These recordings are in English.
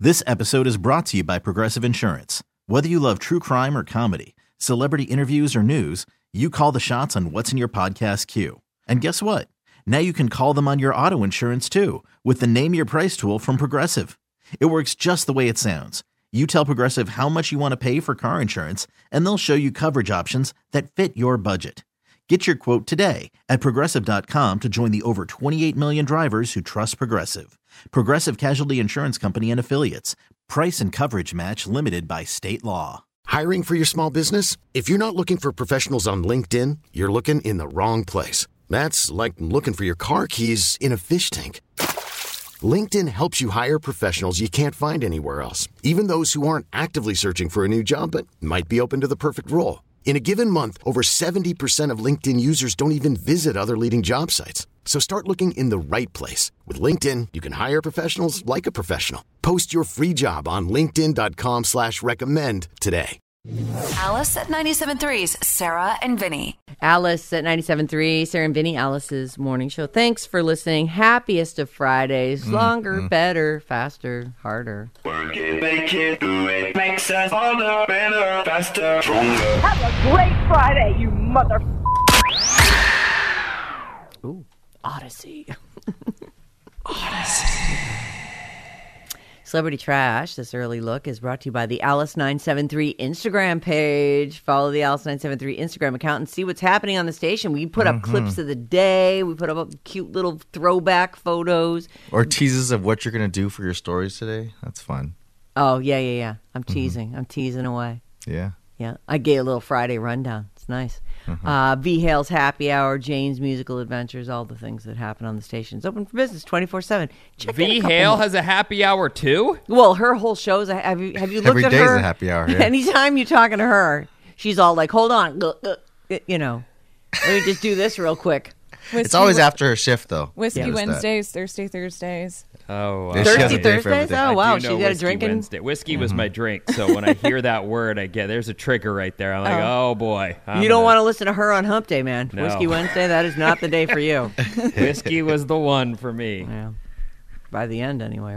This episode is brought to you by Progressive Insurance. Whether you love true crime or comedy, celebrity interviews or news, you call the shots on what's in your podcast queue. And guess what? Now you can call them on your auto insurance too with the Name Your Price tool from Progressive. It works just the way it sounds. You tell Progressive how much you want to pay for car insurance, and they'll show you coverage options that fit your budget. Get your quote today at Progressive.com to join the over 28 million drivers who trust Progressive. Progressive Casualty Insurance Company and Affiliates. Price and coverage match limited by state law. Hiring for your small business? If you're not looking for professionals on LinkedIn, you're looking in the wrong place. That's like looking for your car keys in a fish tank. LinkedIn helps you hire professionals you can't find anywhere else, even those who aren't actively searching for a new job but might be open to the perfect role. In a given month, over 70% of LinkedIn users don't even visit other leading job sites. So start looking in the right place. With LinkedIn, you can hire professionals like a professional. Post your free job on linkedin.com/recommend today. Alice at 97.3's Sarah and Vinny. Alice at 97.3, Sarah and Vinny, Alice's morning show. Thanks for listening. Happiest of Fridays. Longer, better, faster, harder. Work it, make it, do it. Makes us harder, better, faster, stronger. Have a great Friday, you mother... Ooh, Odyssey. Odyssey. Celebrity Trash, this early look, is brought to you by the Alice973 Instagram page. Follow the Alice973 Instagram account and see what's happening on the station. We put up clips of the day. We put up cute little throwback photos. Or teases of what you're going to do for your stories today. That's fun. Oh, yeah. I'm teasing. I'm teasing away. Yeah. Yeah. I gave a little Friday rundown. It's nice. V Hale's Happy Hour, Jane's Musical Adventures, all the things that happen on the station. It's open for business 24/7. V Hale has a happy hour too? Well, her whole show's have you looked Every at day's her? a happy hour. Yeah. Anytime you're talking to her, she's all like, "Hold on, you know, let me just do this real quick." It's always after her shift, though. Whiskey Wednesdays, Thirsty Thursdays. Oh, Yeah, she has Thirsty a day for Thursdays? everything. Oh, wow. I do She's know got a Whiskey drinking. Wednesday. Whiskey was my drink, so when I hear that word, there's a trigger right there. I'm like, oh boy. You don't want to listen to her on Hump Day, man. No. Whiskey Wednesday, that is not the day for you. Whiskey was the one for me. Yeah. By the end, anyway,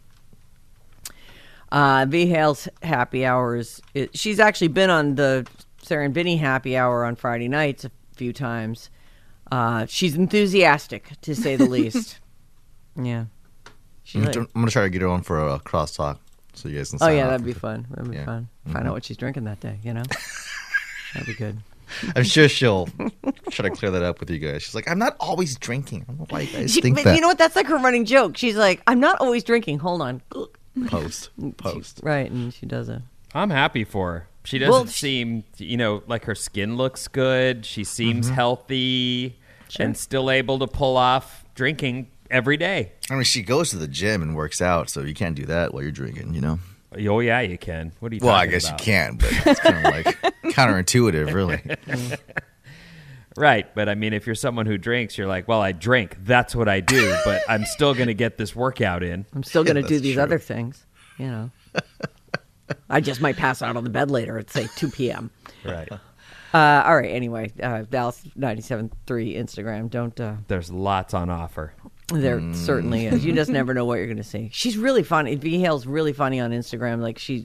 right? V Hale's Happy Hours. She's actually been on the Sarah and Vinny Happy Hour on Friday nights a few times. She's enthusiastic, to say the least. Yeah. I'm going to try to get her on for a crosstalk so you guys can Oh, sign yeah, off. that'd be fun. That'd be fun. Find out what she's drinking that day, you know? That'd be good. I'm sure she'll try to clear that up with you guys. She's like, I'm not always drinking. I don't know why you guys think But that. you know what? That's like her running joke. She's like, I'm not always drinking. Hold on. Post. Right, and she does it. I'm happy for her. She doesn't seem, like her skin looks good. She seems healthy and still able to pull off drinking every day. I mean, she goes to the gym and works out, so you can't do that while you're drinking, you know? Oh, yeah, you can. What are you Well, I talking guess about? you can, but it's kind of like counterintuitive, really. Right, but I mean, if you're someone who drinks, you're like, well, I drink. That's what I do, but I'm still going to get this workout in. I'm still going to do that's these true. other things, you know. I just might pass out on the bed later at, say, 2 p.m. Right. All right, anyway, Dallas 97.3 Instagram. Don't... There's lots on offer. There certainly is. You just never know what you're going to see. She's really funny. V Hale's really funny on Instagram. Like, she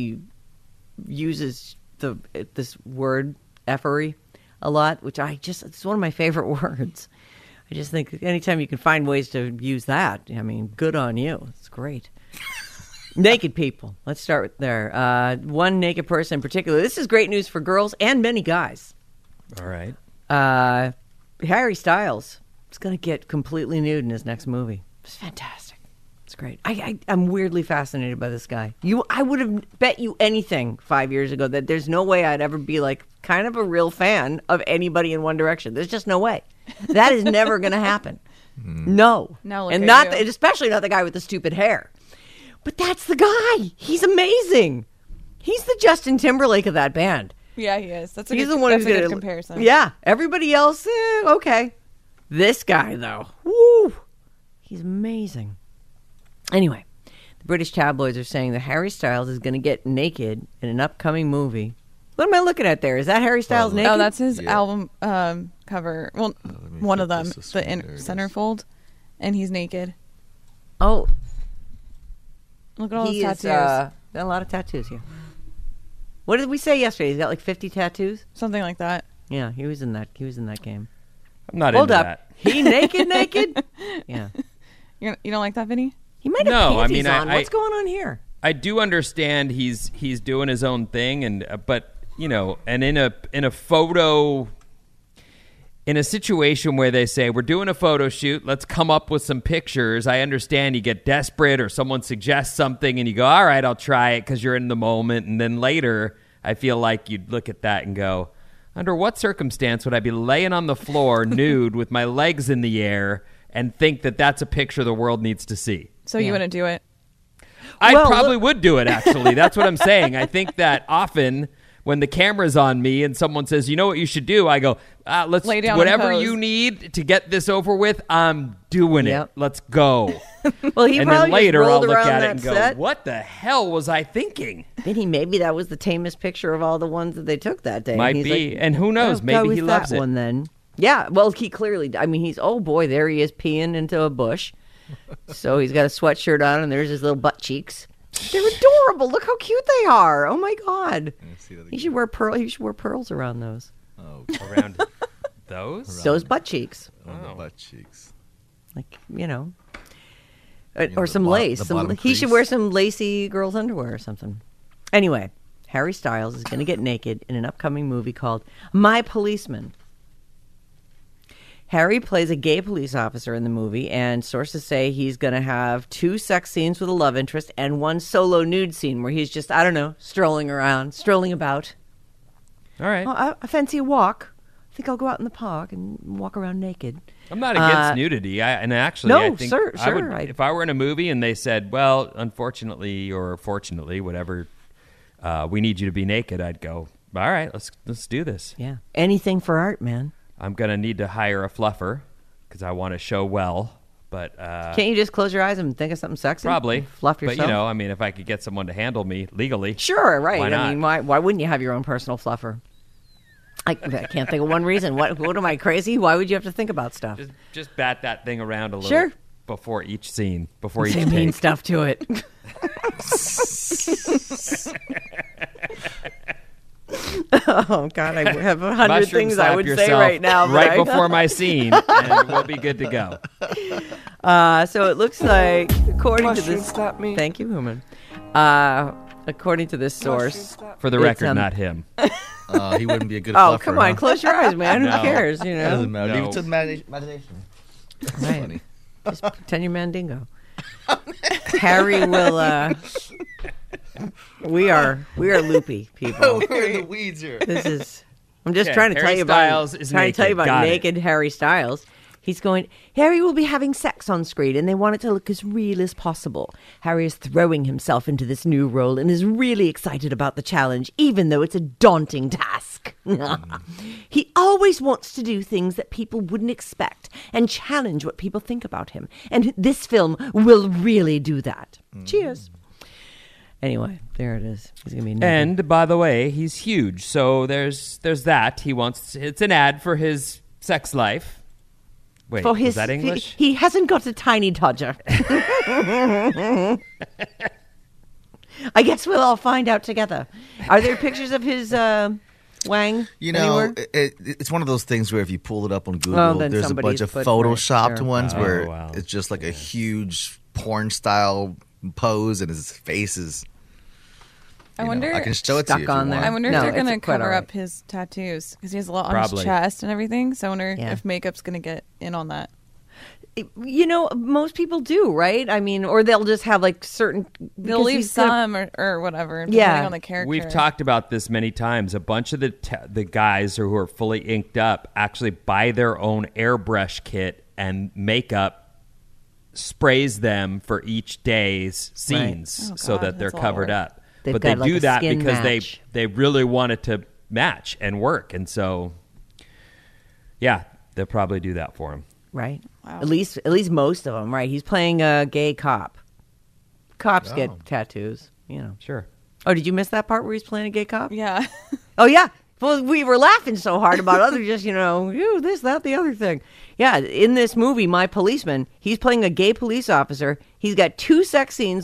uses this word, effery, a lot, which it's one of my favorite words. I just think anytime you can find ways to use that, I mean, good on you. It's great. Naked people. Let's start with there. One naked person in particular. This is great news for girls and many guys. All right. Harry Styles is going to get completely nude in his next movie. It's fantastic. It's great. I'm weirdly fascinated by this guy. I would have bet you anything 5 years ago that there's no way I'd ever be like kind of a real fan of anybody in One Direction. There's just no way. That is never going to happen. No. Now look and at not you. especially not the guy with the stupid hair. But that's the guy. He's amazing. He's the Justin Timberlake of that band. Yeah, he is. That's a He's good, the one that's who's a good gonna, comparison. Yeah. Everybody else, okay. This guy, though, woo, he's amazing. Anyway, the British tabloids are saying that Harry Styles is going to get naked in an upcoming movie. What am I looking at there? Is that Harry Styles naked? Oh, that's his album cover. Well, one of them, this the one. There it is. centerfold, and he's naked. Oh. Look at all he those tattoos. got a lot of tattoos here. What did we say yesterday? He's got like 50 tattoos. Something like that. Yeah, he was in that. He was in that game. I'm not Hold into up. that. He naked? Yeah. You don't like that, Vinny? He might have No, I panties mean, on. I- What's going on here? I do understand he's doing his own thing, and but you know, and in a photo, in a situation where they say we're doing a photo shoot, let's come up with some pictures. I understand you get desperate, or someone suggests something, and you go, "All right, I'll try it," because you're in the moment, and then later, I feel like you'd look at that and go, "Under what circumstance would I be laying on the floor nude with my legs in the air and think that that's a picture the world needs to see?" So you wouldn't do it? I Well, probably would do it, actually. That's what I'm saying. I think that often when the camera's on me and someone says, you know what you should do, I go, let's Lay down and whatever pose. you need to get this over with, I'm doing Yep. it. Let's go. Well, he And probably then later just I'll rolled look around at it that and go, set. what the hell was I thinking? Vinny, maybe that was the tamest picture of all the ones that they took that day. Might He's be. like, And who knows? "I'll go Maybe with he loves that it." one then. Yeah, well, he clearly, I mean, he's, oh boy, there he is peeing into a bush. So he's got a sweatshirt on and there's his little butt cheeks. They're adorable. Look how cute they are. Oh my God. He should wear pearls around those. Around those? Those butt cheeks. On the butt cheeks. Like, you know. know, Or the some bo- lace. the Some, bottom he should crease. wear some lacy girls' underwear or something. Anyway, Harry Styles is going to get naked in an upcoming movie called My Policeman. Harry plays a gay police officer in the movie, and sources say he's going to have 2 sex scenes with a love interest and 1 solo nude scene where he's just, I don't know, strolling about. All right. Oh, I fancy a walk. I think I'll go out in the park and walk around naked. I'm not against nudity. I think sure, I would, sure. if I were in a movie and they said, well, unfortunately or fortunately, whatever, we need you to be naked, I'd go, all right, let's do this. Yeah. Anything for art, man. I'm going to need to hire a fluffer because I want to show well. But Can't you just close your eyes and think of something sexy? probably. Fluff yourself. But, you know, I mean, if I could get someone to handle me legally. Sure, right. Why I not? mean, why wouldn't you have your own personal fluffer? I can't think of one reason. What am I, crazy? Why would you have to think about stuff? Just bat that thing around a little Sure. before each scene, before each Say mean take. stuff to it. Oh God, I have 100 Mushroom things I slap would say yourself right now. right before my scene, and we'll be good to go. So it looks like, according to Mushroom this, slap me. thank you, Human. According to this source, For the It's, record, um, not him. He wouldn't be a good oh fluffer, come on, huh? close your eyes, man. No. Who cares? You That doesn't know, matter. No. Leave it to the imagination. Right. Funny. Just pretend you're Mandingo. Harry will. We are loopy people. We're in the weeds here. This is. I'm just Okay, tell you Harry about. Styles is trying to tell you naked. about Got it. naked Harry Styles. He's going. Harry will be having sex on screen, and they want it to look as real as possible. Harry is throwing himself into this new role and is really excited about the challenge, even though it's a daunting task. He always wants to do things that people wouldn't expect and challenge what people think about him. And this film will really do that. Cheers. Anyway, there it is. He's gonna be naked. And by the way, he's huge, so there's that. It's an ad for his sex life. Wait, for was that English? He hasn't got a tiny Dodger. I guess we'll all find out together. Are there pictures of his wang? You know, anywhere? it's one of those things where if you pull it up on Google, Oh, then there's a bunch somebody's of put- photoshopped right, sure. ones Oh, where wow. it's just like a huge porn style pose and his face is. I you know, wonder. I can show it to Stuck you if on you there. want. I wonder No, if they're it's going to quite cover all right. up his tattoos because he has a lot on Probably. his chest and everything. So I wonder Yeah. if makeup's going to get in on that. You know, most people do, right? I mean, or they'll just have like certain. They'll because leave he's gonna- some or whatever, depending Yeah. on the character. We've talked about this many times. A bunch of the guys who are fully inked up actually buy their own airbrush kit and makeup sprays them for each day's scenes Oh, so God, that they're that's a lot of covered work. up. They've But they got, like, do a that skin because match. they really want it to match and work. And so, yeah, they'll probably do that for him. Right. Wow. At least most of them, right? He's playing a gay cop. Cops get tattoos, you know. Sure. Oh, did you miss that part where he's playing a gay cop? Yeah. Oh, yeah. Well, we were laughing so hard about other just, you know, this, that, the other thing. Yeah, in this movie, My Policeman, he's playing a gay police officer. He's got 2 sex scenes with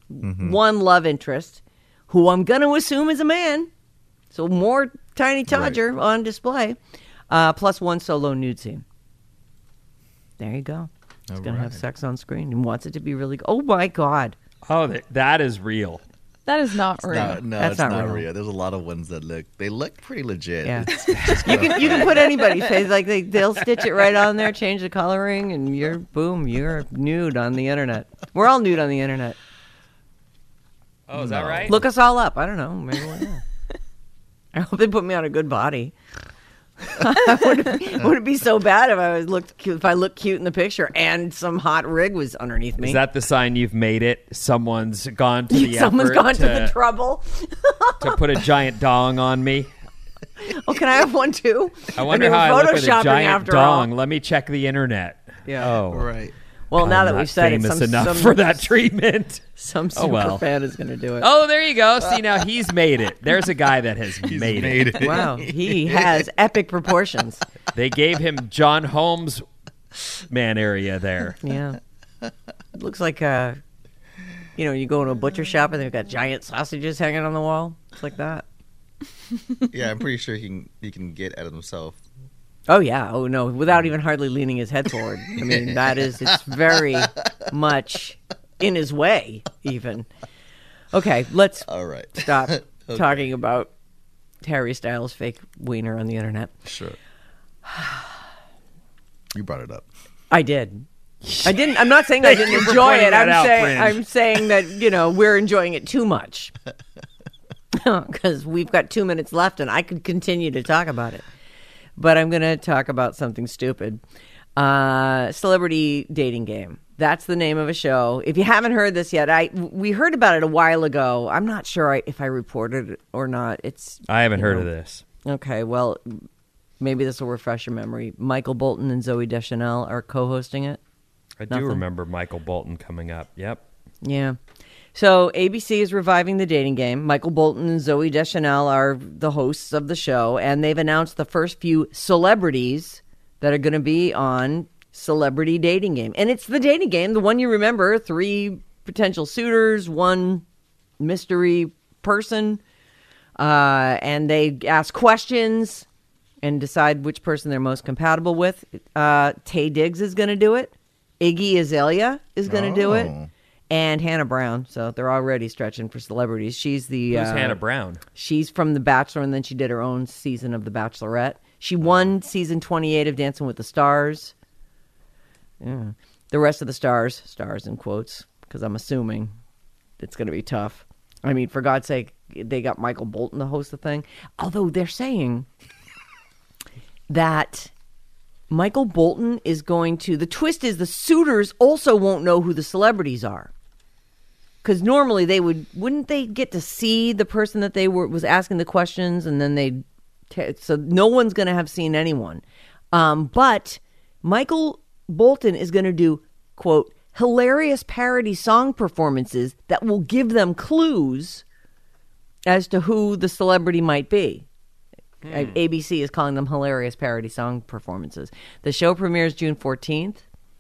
one love interest, who I'm going to assume is a man. So more Tiny Todger on display, plus one solo nude scene. There you go. He's going to have sex on screen and wants it to be really good. Oh, my God. Oh, that is real. That is not real. No, That's it's not not real. real. There's a lot of ones that look pretty legit. Yeah. It's just You can put anybody's face, like they'll stitch it right on there, change the coloring, and you're nude on the internet. We're all nude on the internet. Oh, is that right? Look us all up. I don't know. Maybe we're not. I hope they put me on a good body. Would it be so bad if I looked cute in the picture and some hot rig was underneath me? Is that the sign you've made it? Someone's gone to the Someone's effort gone to the trouble. to put a giant dong on me. Oh, can I have one too? I wonder mean, how I we're look with a photoshopping giant after all. dong. Let me check the internet. Yeah. Oh, right. Well, now I'm that not we've said it, famous some enough for that treatment. Some Oh, super well. fan is going to do it. Oh, there you go. See, now he's made it. There's a guy that has made it. Wow, he has epic proportions. They gave him John Holmes man area there. Yeah. It looks like, you go into a butcher shop and they've got giant sausages hanging on the wall. It's like that. Yeah, I'm pretty sure he can get at himself. Oh, yeah. Oh, no. Without even hardly leaning his head forward. I mean, it's very much in his way, even. Okay, let's All right. stop talking about Harry Styles' fake wiener on the internet. Sure. You brought it up. I did. I didn't. I'm not saying I didn't for enjoy pointing it. that out, Fringe. I'm saying that we're enjoying it too much because we've got 2 minutes left, and I could continue to talk about it. But I'm going to talk about something stupid. Celebrity Dating Game. That's the name of a show. If you haven't heard this yet, we heard about it a while ago. I'm not sure if I reported it or not. I haven't heard of this. Okay, well, maybe this will refresh your memory. Michael Bolton and Zooey Deschanel are co-hosting it. I do remember Michael Bolton coming up. Yep. Yeah. So ABC is reviving the dating game. Michael Bolton and Zooey Deschanel are the hosts of the show, and they've announced the first few celebrities that are going to be on Celebrity Dating Game. And it's the dating game, the one you remember, 3 potential suitors, 1 mystery person, and they ask questions and decide which person they're most compatible with. Taye Diggs is going to do it. Iggy Azalea is going to do it. And Hannah Brown. So they're already stretching for celebrities. She's the... Who's Hannah Brown? She's from The Bachelor, and then she did her own season of The Bachelorette. She won season 28 of Dancing with the Stars. Yeah. The rest of the stars in quotes, because I'm assuming it's going to be tough. I mean, for God's sake, they got Michael Bolton to host the thing. Although they're saying that Michael Bolton is going to... The twist is the suitors also won't know who the celebrities are. Because normally wouldn't they get to see the person that was asking the questions, and then so no one's going to have seen anyone. But Michael Bolton is going to do, quote, hilarious parody song performances that will give them clues as to who the celebrity might be. ABC is calling them hilarious parody song performances. The show premieres June 14th.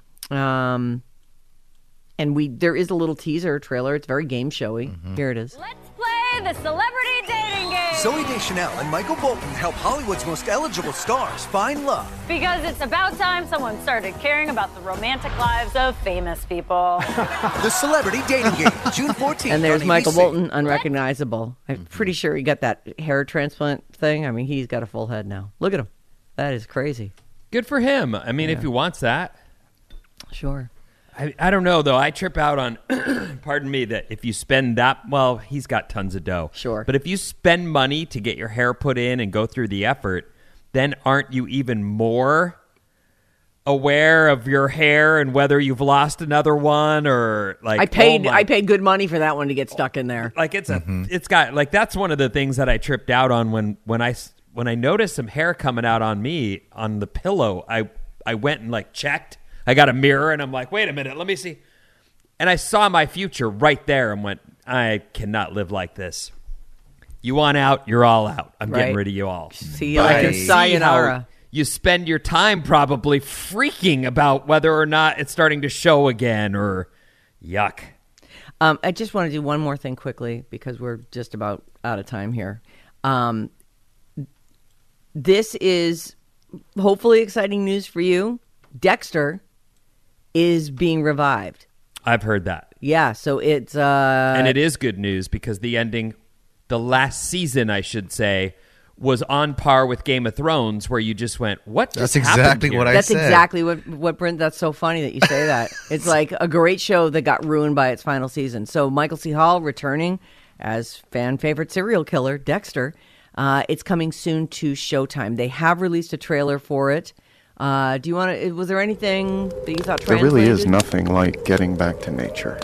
And there is a little teaser trailer. It's very game showy. Here it is. Let's play the Celebrity Dating Game. Zooey Deschanel and Michael Bolton help Hollywood's most eligible stars find love. Because it's about time someone started caring about the romantic lives of famous people. The Celebrity Dating Game, June 14th. And there's on Michael ABC. Bolton, unrecognizable. I'm pretty sure he got that hair transplant thing. I mean, he's got a full head now. Look at him. That is crazy. Good for him. I mean, if he wants that. Sure. I don't know, though. I trip out on, pardon me, that if you spend that, well, he's got tons of dough. Sure. But if you spend money to get your hair put in and go through the effort, then aren't you even more aware of your hair and whether you've lost another one or like... I paid good money for that one to get stuck in there. Like it's got, like that's one of the things that I tripped out on when I noticed some hair coming out on me on the pillow. I went and like checked. I got a mirror and I'm like, wait a minute, let me see. And I saw my future right there and went, I cannot live like this. You want out, you're all out. I'm getting rid of you all. See you later. Sayonara. You spend your time probably freaking about whether or not it's starting to show again or yuck. I just want to do one more thing quickly because we're just about out of time here. This is hopefully exciting news for you. Dexter is being revived. I've heard that. Yeah, so it's... and it is good news because the ending, the last season, I should say, was on par with Game of Thrones, where you just went, what just That's exactly happened what here? I said. That's exactly what Brent, that's so funny that you say that. It's like a great show that got ruined by its final season. So Michael C. Hall returning as fan favorite serial killer, Dexter. It's coming soon to Showtime. They have released a trailer for it. Do you want to? Was there anything that you thought There translated? really is nothing like getting back to nature.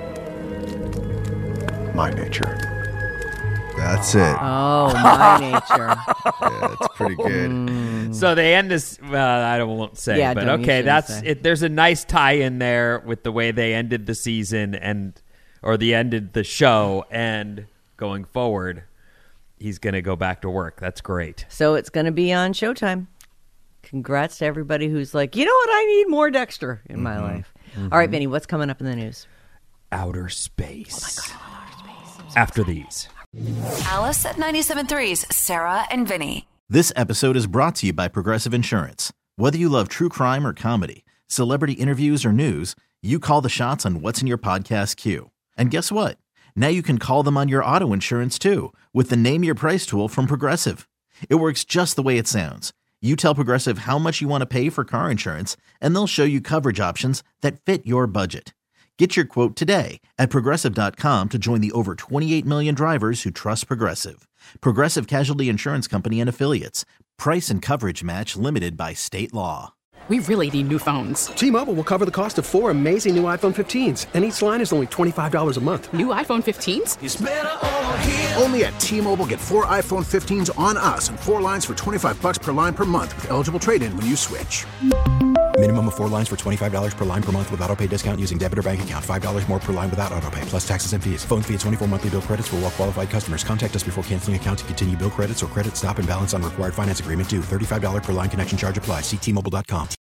My nature. That's it. Oh, my nature. Yeah, it's pretty good. So they end this. Well, I won't say, Yeah, but don't, you okay, shouldn't that's say. it. There's a nice tie-in there with the way they ended the season or they ended the show, and going forward, he's going to go back to work. That's great. So it's going to be on Showtime. Congrats to everybody who's like, you know what? I need more Dexter in my life. All right, Vinny, what's coming up in the news? Outer space. Oh my God, outer space. After these. Alice at 97.3's Sarah and Vinny. This episode is brought to you by Progressive Insurance. Whether you love true crime or comedy, celebrity interviews or news, you call the shots on what's in your podcast queue. And guess what? Now you can call them on your auto insurance too with the Name Your Price tool from Progressive. It works just the way it sounds. You tell Progressive how much you want to pay for car insurance, and they'll show you coverage options that fit your budget. Get your quote today at Progressive.com to join the over 28 million drivers who trust Progressive. Progressive Casualty Insurance Company and Affiliates. Price and coverage match limited by state law. We really need new phones. T-Mobile will cover the cost of 4 amazing new iPhone 15s, and each line is only $25 a month. New iPhone 15s? It's better over here. Only at T-Mobile, get 4 iPhone 15s on us and 4 lines for $25 per line per month with eligible trade-in when you switch. Minimum of 4 lines for $25 per line per month with autopay discount using debit or bank account. $5 more per line without autopay, plus taxes and fees. Phone fee at 24 monthly bill credits for well-qualified customers. Contact us before canceling account to continue bill credits or credit stop and balance on required finance agreement due. $35 per line connection charge applies. See T-Mobile.com.